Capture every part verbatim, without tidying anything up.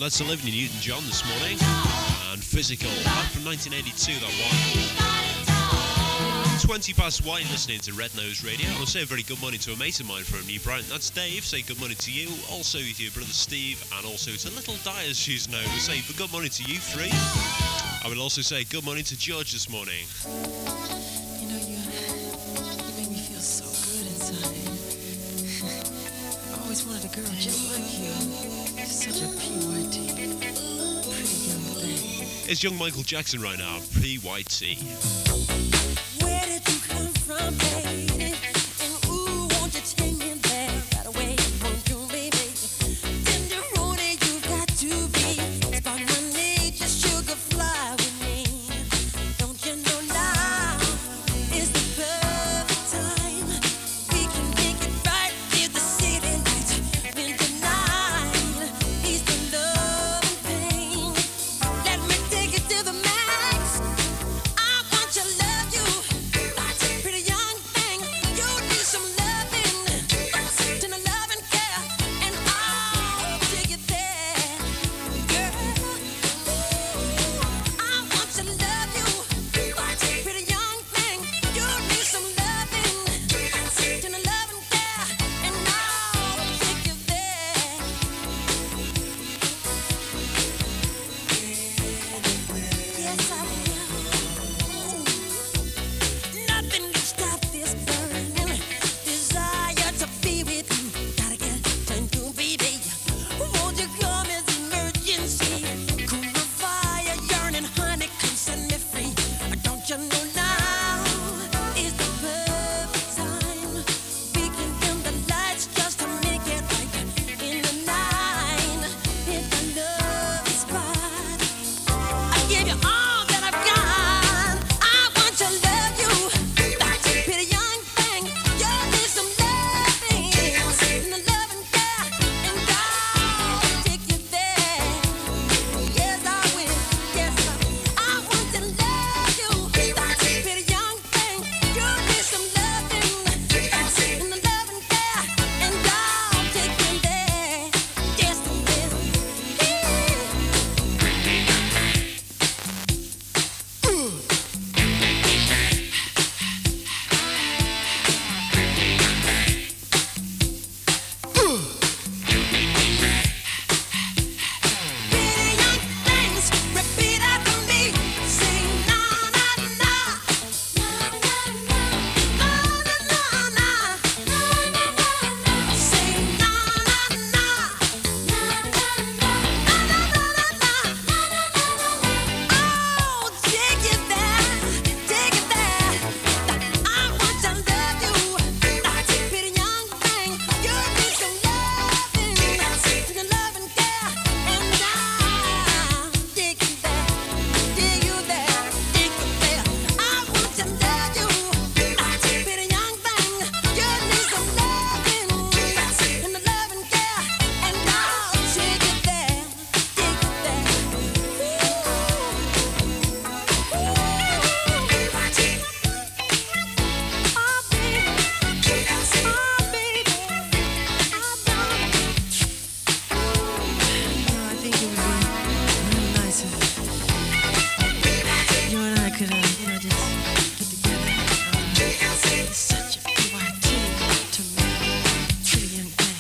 that's Olivia Newton-John this morning. And Physical, back from nineteen eighty-two, that one. twenty past one, listening to Red Nose Radio. I'll say a very good morning to a mate of mine from New Brighton. That's Dave. Say good morning to you. Also to your brother Steve. And also to little Di, as she's known. We'll say good morning to you three. I will also say good morning to George this morning. You know, you, you make me feel so good inside. I always wanted a girl just like you. Such a P Y T. Pretty young thing. It's young Michael Jackson right now. P Y T. Where did you come from, baby? And ooh, won't you take me there right away? Won't you, baby? Tenderoni, you've got to be. Spark my need, just sugar fly with me. Don't you know now is the perfect time? We can make it right near the city lights. Winter night is the love and pain. Let me take it to the max. I want to love you. Pretty young thing, you need some loving. Then a love and care, and I'll take it there. Girl, I want to love you. Pretty young thing, you need some loving. Then a love and care, and I'll take you there. Yes, I will. Nothing can stop this burning desire to be with you. Gotta get to you, baby. Won't you come as emergency? Cool the fire, yearning, honey, come set me free. Don't you know now is the perfect time? We can dim the lights just to make it right in the night. If the love is right, I give you all that I've got. I want to love you. Pretty young thing, you need some loving. And the love and care, and I'll take you there. Yes, I will. Yes, I I want to love you. Pretty young thing, you need some loving. And the love and care, and I'll take you there. Yes, I will. Pretty young things, repeat after me. Sing na na na, na na na, na na na, na na na. Sing na na na, na na na, na na na, na na na. Oh, take it there, take it there. I want to love you. Pretty young thing, you need some loving. The love and care, and I'll take you there, take you there, take you there. I want to love you. Pretty young thing, you need some loving. And the love and care, and I'll take you there, take you there. Oh, baby, oh, baby, I think it would be really nice if you and I could, uh, you know, just get together. Uh, it's such a P Y T to me, pretty young thing.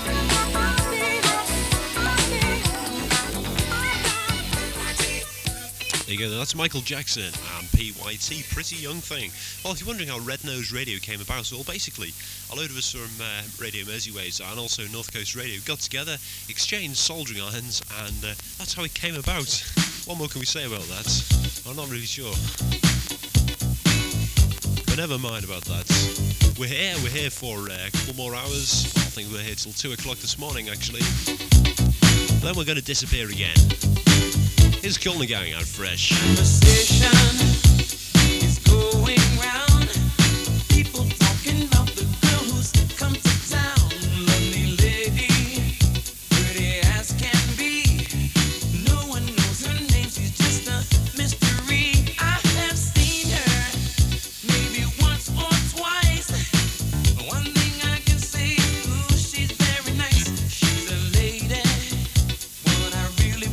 There you go, that's Michael Jackson and P Y T, Pretty Young Thing. Well, if you're wondering how Red Nose Radio came about, well, basically, a load of us from uh, Radio Merseyways and also North Coast Radio got together, exchanged soldering irons, and uh, that's how it came about. What more can we say about that? I'm not really sure. But never mind about that. We're here, we're here for uh, a couple more hours. I think we're here till two o'clock this morning, actually. Then we're going to disappear again. Here's Cool and Gang out fresh. Conversation is going round. People talking about the girl who's come to town. Lovely lady, pretty as can be. No one knows her name, she's just a mystery. I have seen her maybe once or twice. One thing I can say, ooh, she's very nice. She's a lady, one I really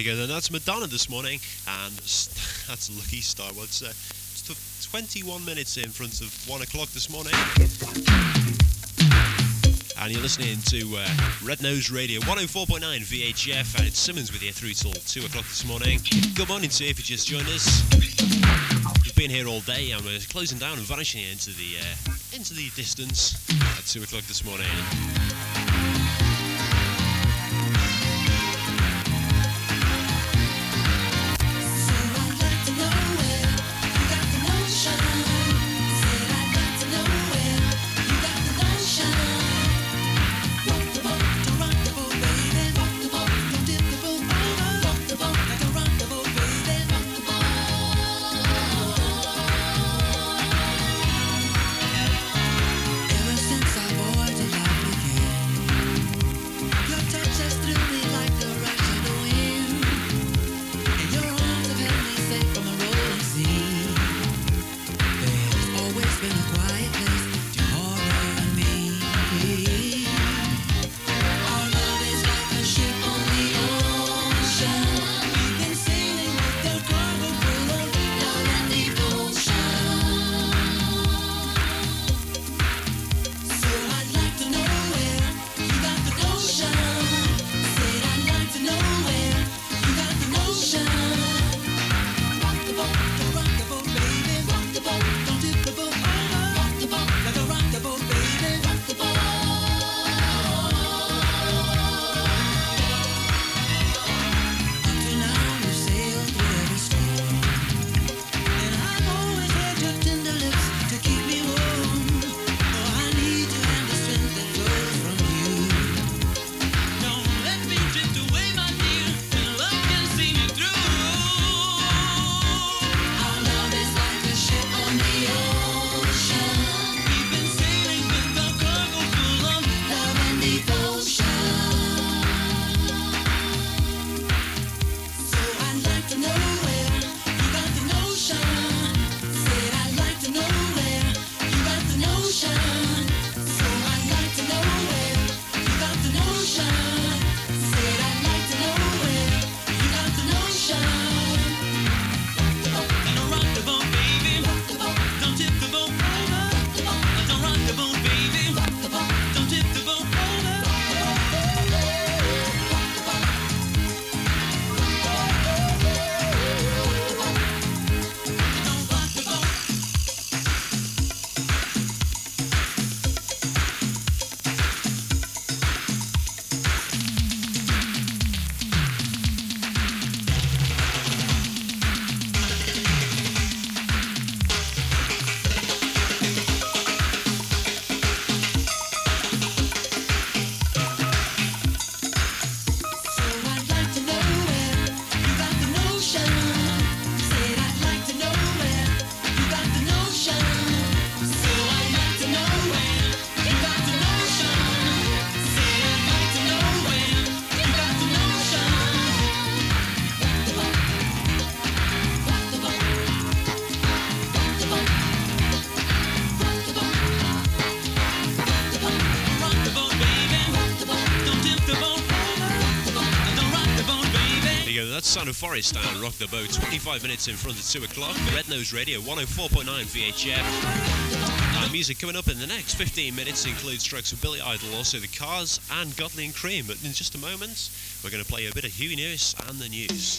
go then. That's Madonna this morning, and that's Lucky Star. Well, it's, uh, it's twenty-one minutes in front of one o'clock this morning. And you're listening to uh, Red Nose Radio, one oh four point nine V H F, and it's Simmons with you through till two o'clock this morning. Good morning to you if you just joined us. We've been here all day, and we're closing down and vanishing into the uh, into the distance at two o'clock this morning. Ever since I boarded the Sound of Forest and Rock the Boat. twenty-five minutes in front of two o'clock. Red Nose Radio, one oh four point nine V H F. Our music coming up in the next fifteen minutes includes tracks from Billy Idol, also The Cars and Godley and Cream. But in just a moment, we're going to play a bit of Huey Lewis and the news.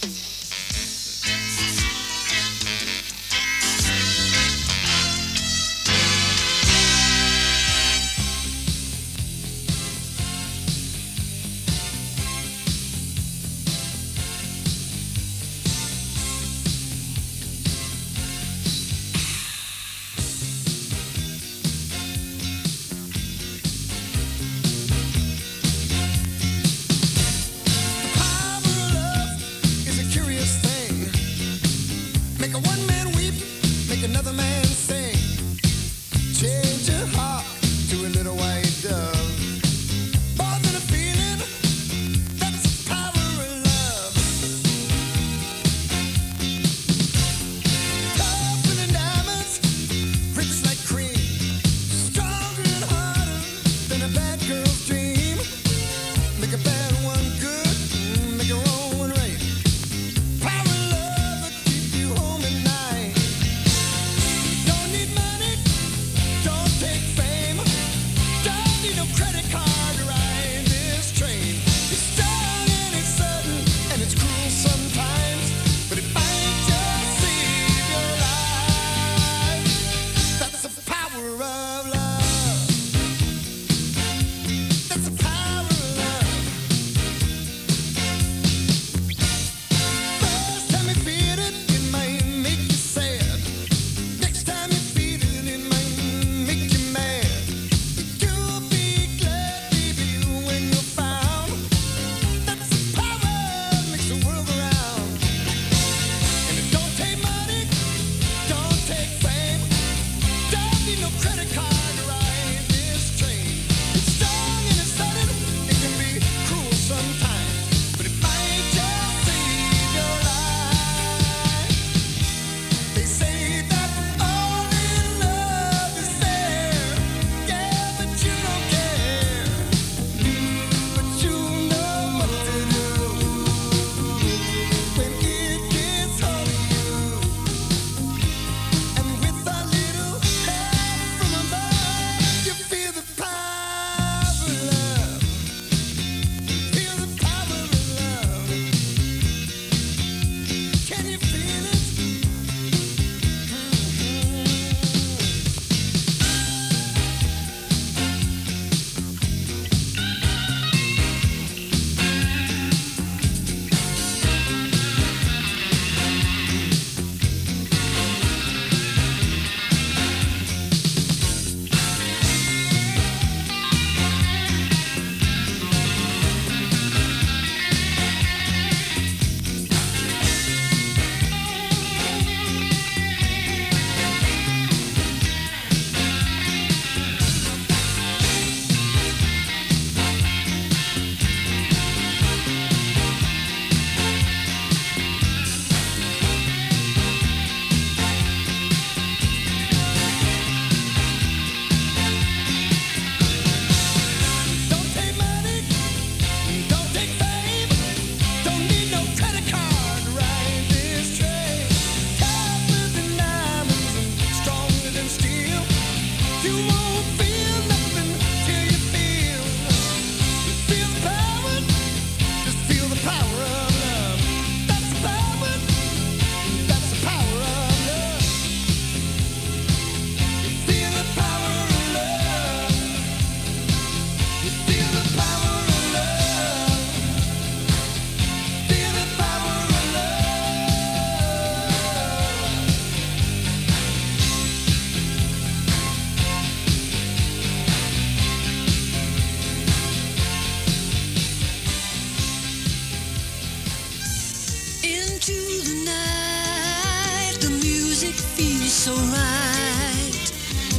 alright.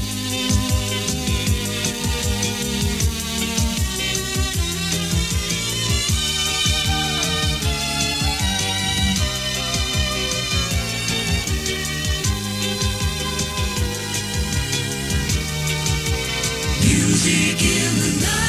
Music in the night.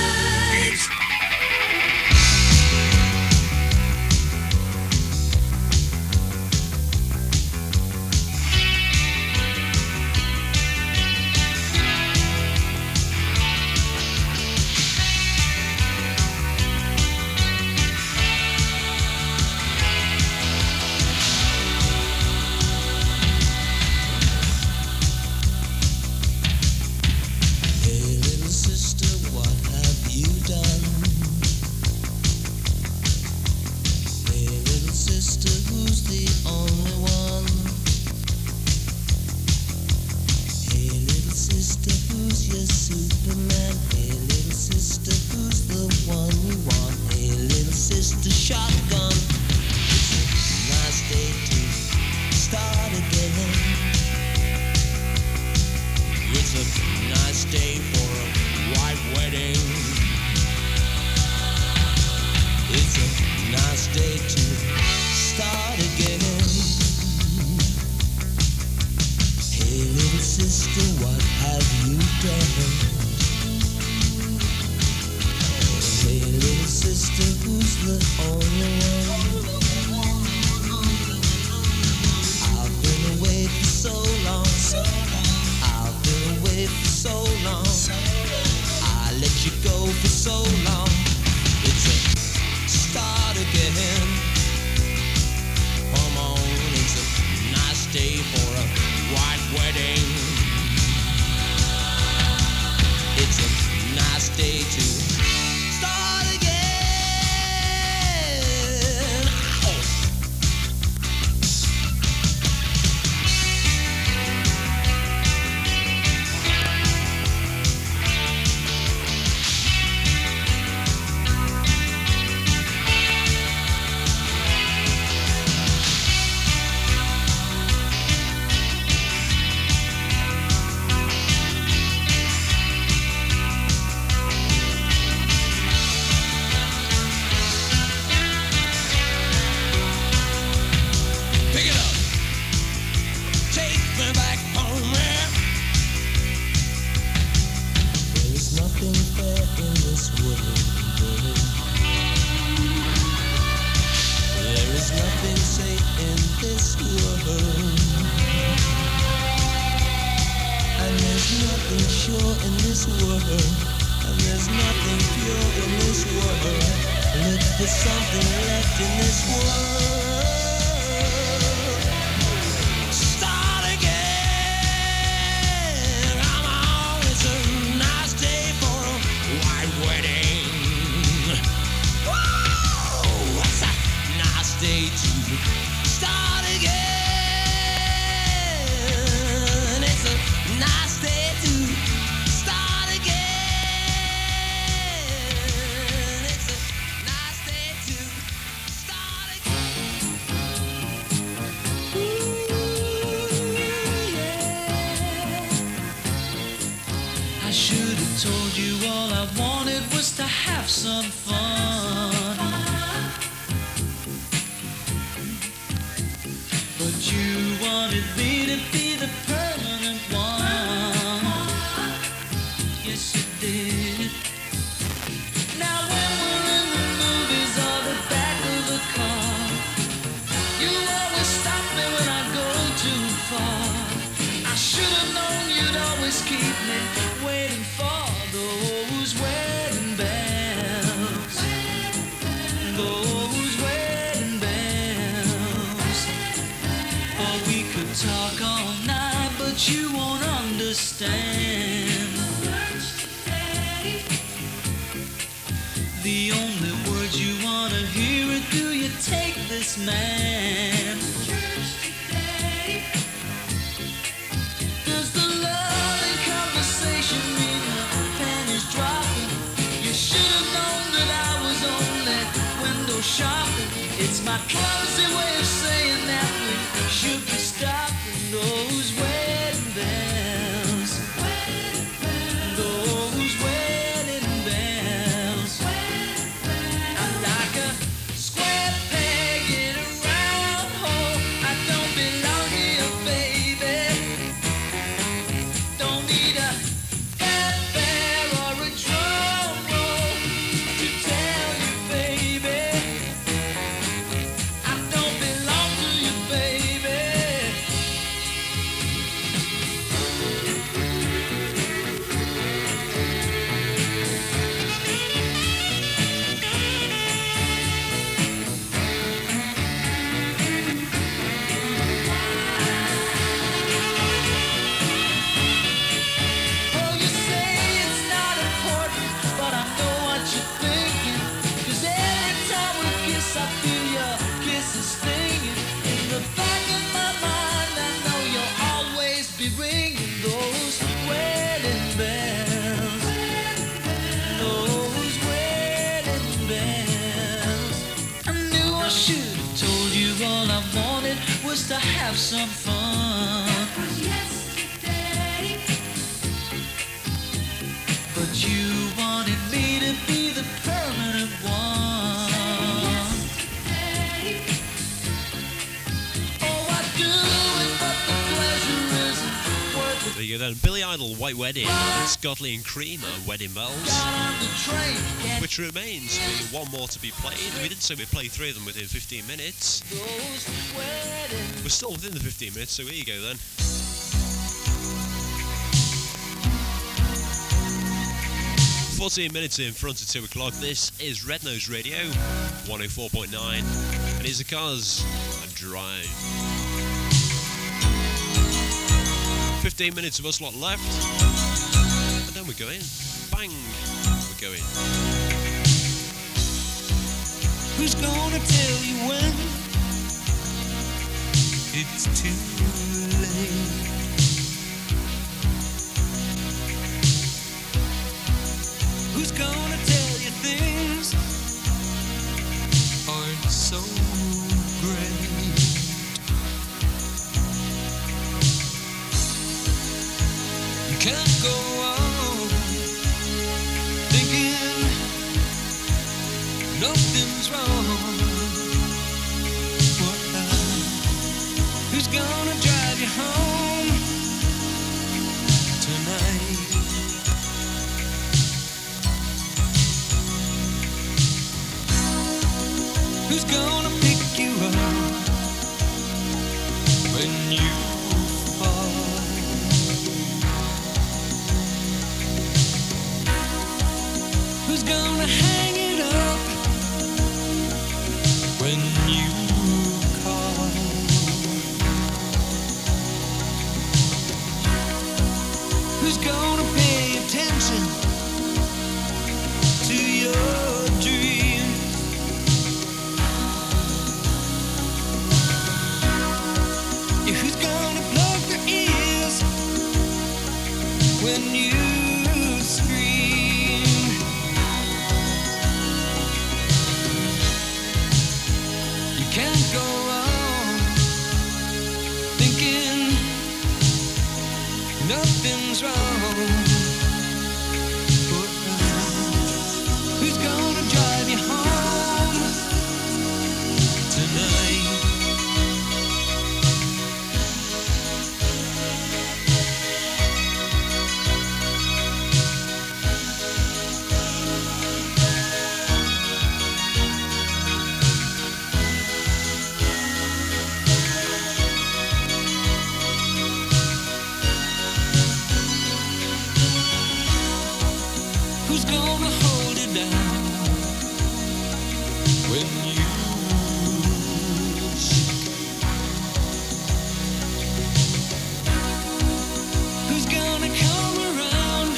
Hey little sister, what have you done? Hey little sister, who's the only one? Hey little sister, who's your Superman? Hey little sister, who's the one you want? Hey little sister, shotgun. It's a nice day to start again. It's a nice day for a white wedding. It's a nice day to start again. Hey little sister, what have you done? Hey little sister, who's the only one? I've been away for so long. I've been away for so long. I let you go for so long. It's a start again. Come on, it's a nice day for a white wedding. It's a nice day to start again. Ow! Pick it up. Take me back home, yeah. There is nothing fair in this world. There is nothing safe in this world. And there's nothing sure in this world. And there's nothing pure in this world. Look for something left in this world. Start again. Come on, it's a nice day for a white wedding. Whoa, it's a nice day to start again. It's a nice day to start again. It's a nice day to start again. Ooh, yeah. I should have told you all I wanted was to have some fun. But you wanted me to be the permanent one. Yes, you did. Now when we're in the movies or the back of the car, you always stop me when I go too far. I should have known you'd always keep me waiting for those wedding bells. Those wedding bells. Or we could talk all night, but you won't understand. The only words you wanna hear are, do you take this man? Does the love and conversation mean the pen is dropping? You should have known that I was only window shopping. It's my clumsy way of saying that we should be stopping those ways. be ringing those wedding bells. Those wedding bells. I knew I should have told you all I wanted was to have some fun. But you wanted me to be the permanent one. Oh, I do it, but the pleasure isn't worth it. There you go then. Billy Idol, White Wedding. Scotty and Cream, uh, Wedding Bells. Got on the train, yeah, Which remains the one more to be played. We did say we'd play three of them within fifteen minutes. those wedding. We're still within the fifteen minutes, so here you go then. fourteen minutes in front of two o'clock. This is Red Nose Radio, one oh four point nine. And it's the Cars and Drive. fifteen minutes of us lot left. And then we're going. Bang! We're going. Who's gonna tell you when it's too late? Who's gonna tell you things aren't so great? You can't go on thinking nothing's wrong. What now? Who's gonna drive you home tonight? Who's gonna pick you up when you fall? Who's gonna hang it up when you call? Who's gonna pay attention to your dreams? Yeah, who's gonna plug their ears when you scream? You can't go on thinking nothing's wrong. But who's gonna drive you home tonight? Who's gonna hold it down when you shake? Who's gonna come around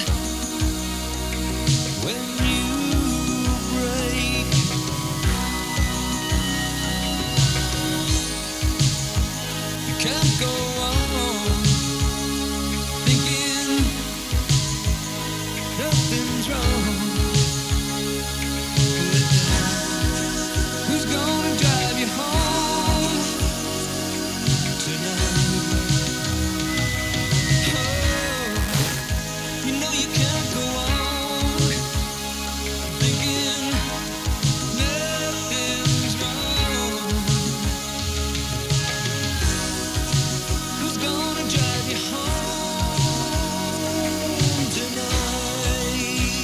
when you break? You can't go on thinking nothing's wrong. Who's gonna drive you home tonight? Oh, you know you can't go on thinking nothing's wrong. Who's gonna drive you home tonight?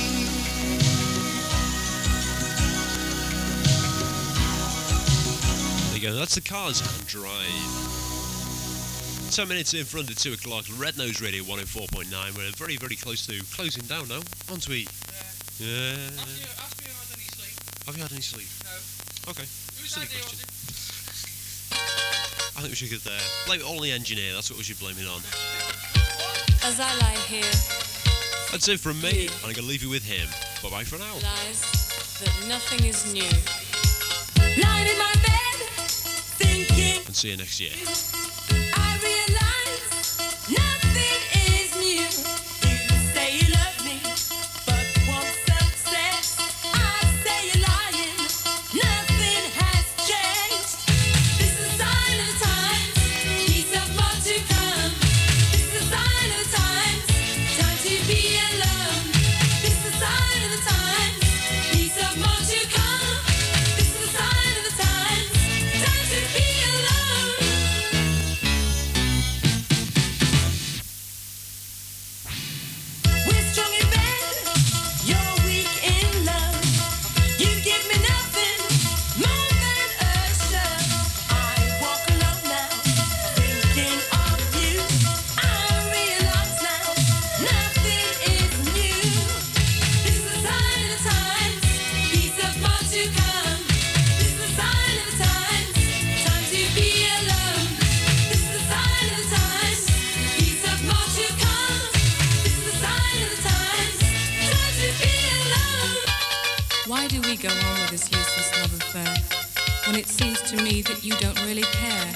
There you go. That's the Cars and Drive. ten minutes in front of two o'clock. Red Nose Radio, one oh four point nine. We're very, very close to closing down now. On to we. Yeah. Ask me if I've had any sleep. Have you had any sleep? No. Okay. Whose Silly idea question. was it? I think we should uh, blame it all on the engineer. That's what we should blame it on. As I lie here, That's it from me. And I'm going to leave you with him. Bye-bye for now. realize that nothing is new. Lying in my bed, thinking, And see you next year. I realize nothing do we go on with this useless love affair when it seems to me that you don't really care?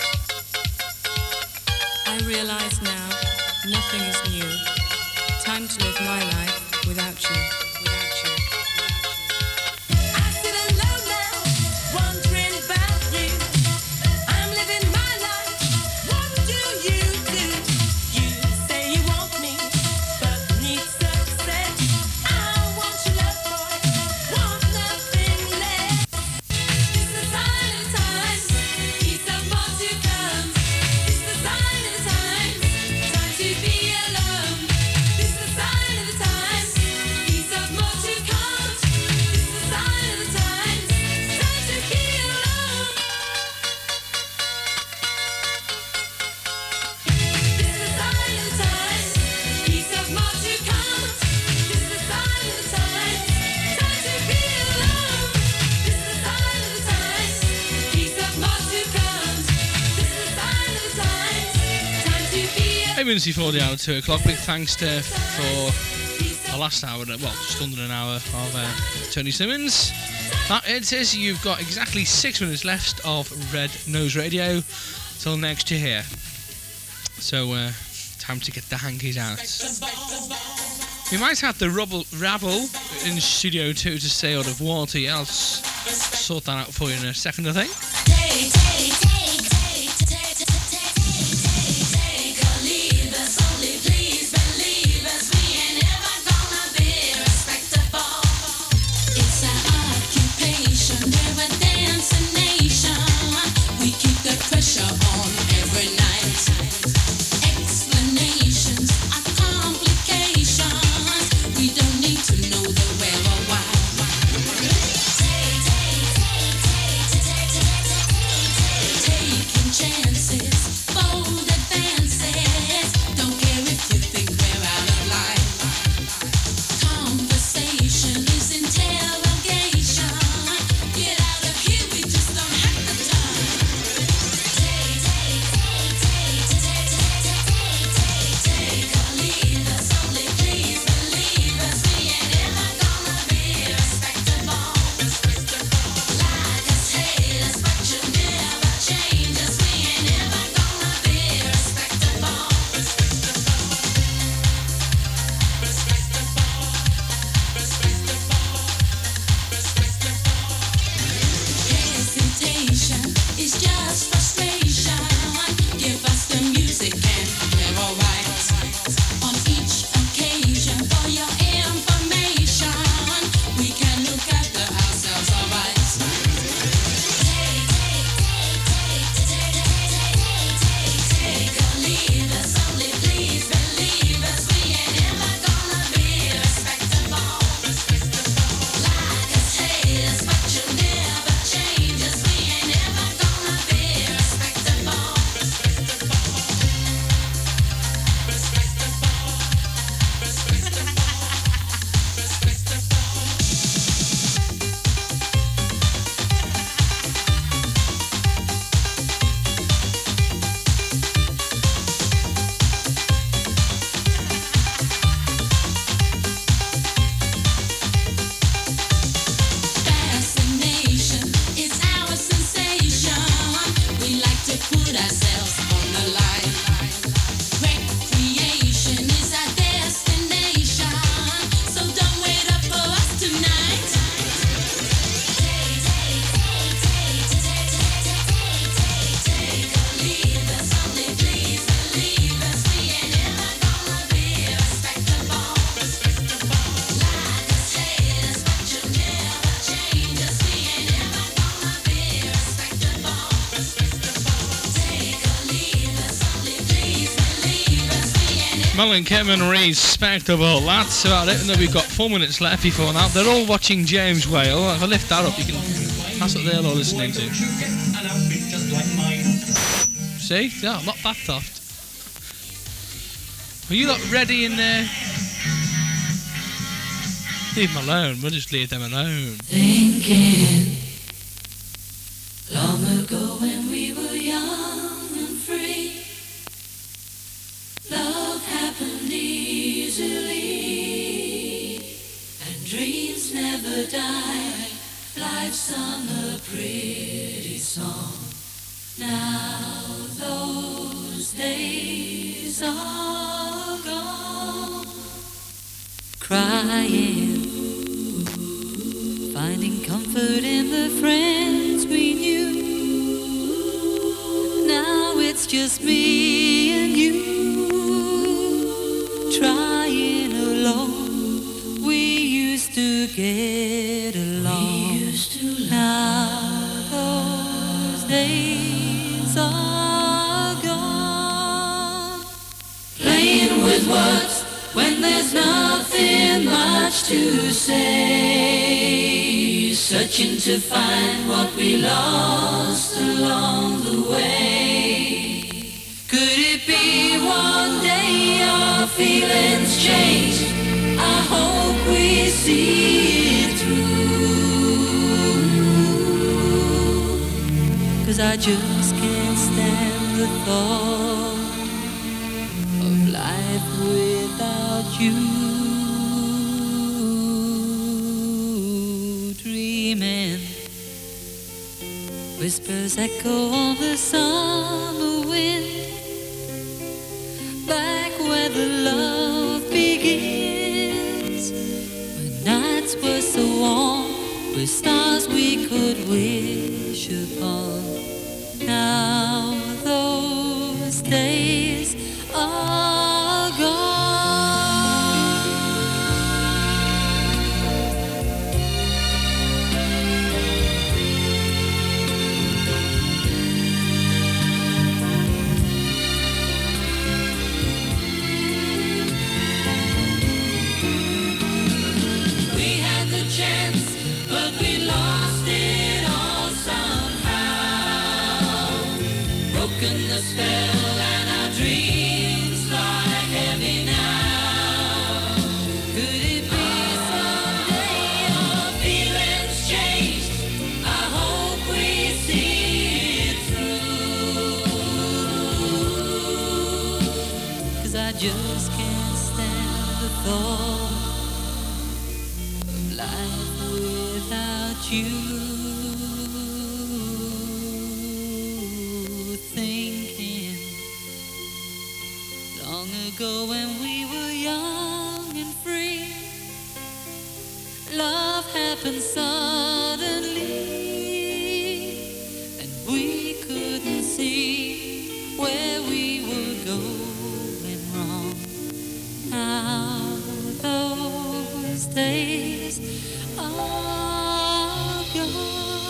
I realize now nothing is new. Time to live my life without you, without you, without you. I sit alone now, wondering about you. I'm living my life. What do you do? You say you want me, but need success. I want your love, boy. Want nothing less. This is the sign of the times. Peace of more to come. This is the sign of the times. Time to be alone. This is the sign of the times. Peace of more to come. This is the sign of the times. Time to be alone. This is the sign of the times. Peace of more to come. This is the sign of the times. Time to be alone. This is the sign of the times. Peace of more to come. This is the sign of the times. Time to be alone. Eight minutes before the hour, two o'clock. Big thanks to for the last hour, well, just under an hour of uh, Tony Simmons. That it is. You've got exactly six minutes left of Red Nose Radio till next year. So, uh, time to get the hankies out. We might have the rubble, rabble in Studio two to stay out of water. I'll s- sort that out for you in a second, I think. Take, take, take, take, take, take, take, take, take or leave us. Only please believe us. We ain't ever gonna be respectable. It's our occupation. We're a dancing nation. We keep the pressure on every night. Explanations are complications. We don't need to know the where or why. Take, take, take, take, take, take, take, take, taking chances, bold advances. Don't care if you think we're out of line. Conversation is interrogation. Get out of here, we just don't have the time. Take, take, take, take, take, take, take, take, take or leave us. Only please believe us. We ain't ever gonna be respectable. Like us, hate us, but you never change us. We ain't ever gonna be respectable. Hesitation is just frustration. Give us the music and we're alright. On each occasion, for your information, we can look after ourselves alright. Take, take, take, take, take, take, take or leave us. Only please believe us. We ain't ever gonna be respectable. Like us, hate us, but you never change us. We ain't ever gonna be respectable. Fascination is our sensation. We like to put ourselves on the line. Recreation is our destination. So don't wait up for us tonight. Take, take, take, take, take, take, take, take or leave us. Only please believe us. We ain't ever gonna be respectable. Like us, hate us, but you never change us. We ain't ever gonna be respectable. Take or leave us. Only please believe us. We ain't ever Melon Kevin respectable. That's about it. And then we've got four minutes left before that. They're all watching James Whale. If I lift that up, you can. That's what they're all listening to. See? Yeah, I'm not that daft. Are you lot ready in there? Leave them alone. We'll just leave them alone. thinking long ago when we were young and free. Love happened easily, and dreams never die I've sung a pretty song. Now those days are gone. Crying, finding comfort in the friends we knew. Now it's just me and you, trying alone. We used to get along. We used to now those days are gone. Playing with words when there's nothing much to say. Searching to find what we lost along the way. Could it be one day our feelings change? I hope we see it through. 'Cause I just can't stand the thought of life without you. Dreaming, whispers echo on the summer wind. Back where the love begins, when nights were so warm, with stars we could wish upon. Now those days are gone. We had the chance, but we lost it all somehow. Broken the spell and our dreams lie heavy now. Could it be someday our feelings change? I hope we see it through. 'Cause I just can't stand the thought of life without you. Thinking long ago when we were young and free, love happened suddenly, and we couldn't see where we were going wrong. Now those days are gone.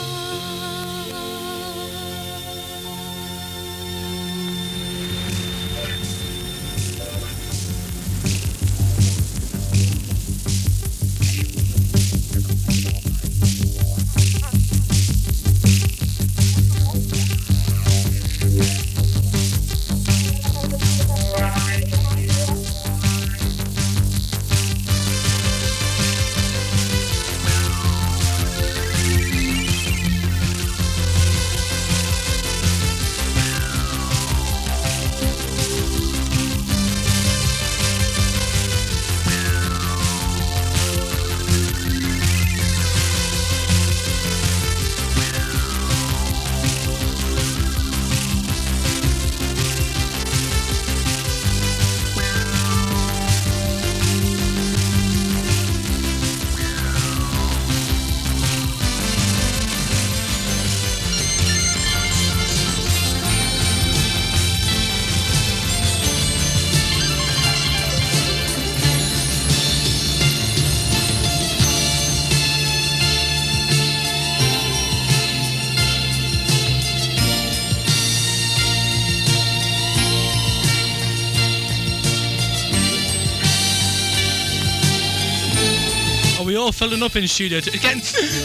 We all filling up in studio to, again.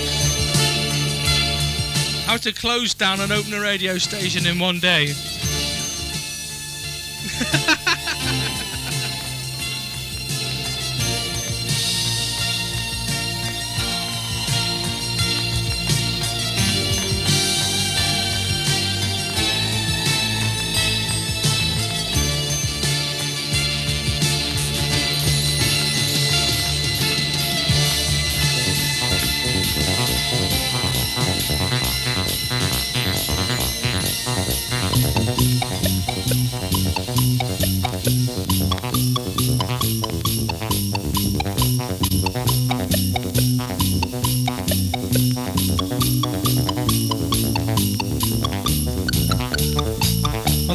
How to close down and open a radio station in one day.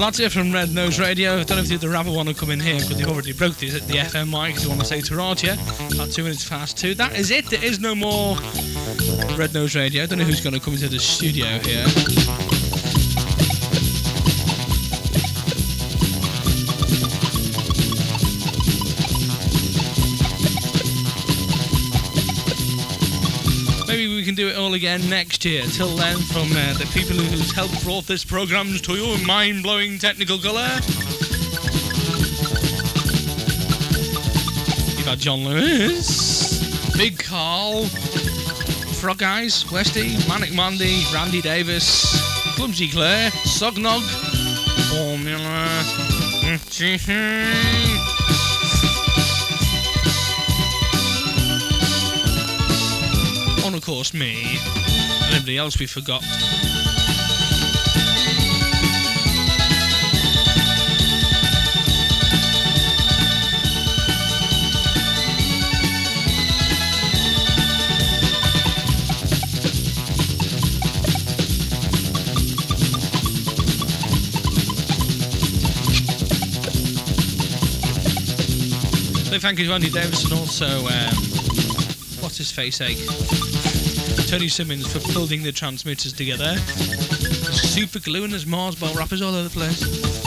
that's it from Red Nose Radio. I don't know if the other rapper want to come in here because they've already broke the, the F M mic. They want to say Taraj, yeah? About two minutes past two. That is it. There is no more Red Nose Radio. I don't know who's going to come into the studio here. Maybe we can do it all again next year. Till then, from uh, the people whose help brought this programme to you in mind-blowing technical colour. You've had John Lewis, Big Carl, Frog Eyes, Westy, Manic Mandy, Randy Davis, Clumsy Claire, Sognog, Formula, and of course me, and everybody else we forgot. So thank you to Andy Davis and also, um, what's his face sake? Tony Simmons for building the transmitters together. Super glue and there's Mars bar rappers all over the place.